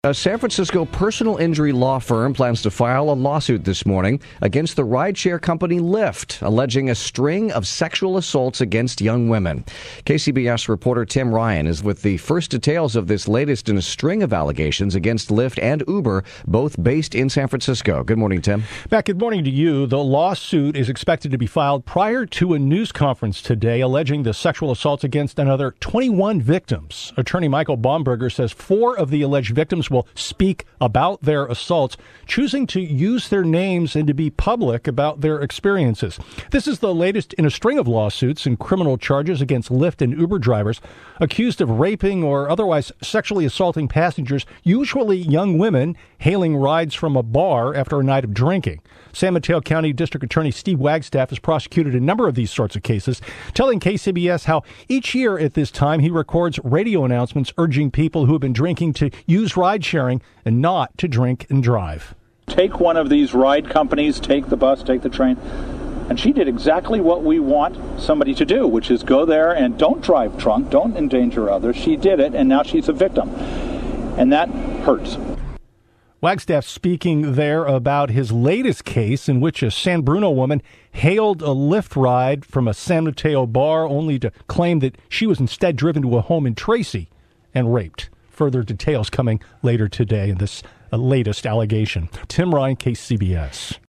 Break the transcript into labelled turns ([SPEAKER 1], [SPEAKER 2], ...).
[SPEAKER 1] A San Francisco personal injury law firm plans to file a lawsuit this morning against the rideshare company Lyft, alleging a string of sexual assaults against young women. KCBS reporter Tim Ryan is with the first details of this latest in a string of allegations against Lyft and Uber, both based in San Francisco. Good morning, Tim.
[SPEAKER 2] Matt, good morning to you. The lawsuit is expected to be filed prior to a news conference today, alleging the sexual assaults against another 21 victims. Attorney Michael Baumberger says 4 of the alleged victims will speak about their assaults, choosing to use their names and to be public about their experiences. This is the latest in a string of lawsuits and criminal charges against Lyft and Uber drivers accused of raping or otherwise sexually assaulting passengers, usually young women, hailing rides from a bar after a night of drinking. San Mateo County District Attorney Steve Wagstaff has prosecuted a number of these sorts of cases, telling KCBS how each year at this time he records radio announcements urging people who have been drinking to use ride sharing and not to drink and drive.
[SPEAKER 3] Take one of these ride companies, take the bus, take the train. And she did exactly what we want somebody to do, which is go there and don't drive drunk, don't endanger others. She did it, and now she's a victim. And that hurts.
[SPEAKER 2] Wagstaff speaking there about his latest case in which a San Bruno woman hailed a Lyft ride from a San Mateo bar only to claim that she was instead driven to a home in Tracy and raped. Further details coming later today in this latest allegation. Tim Ryan, KCBS.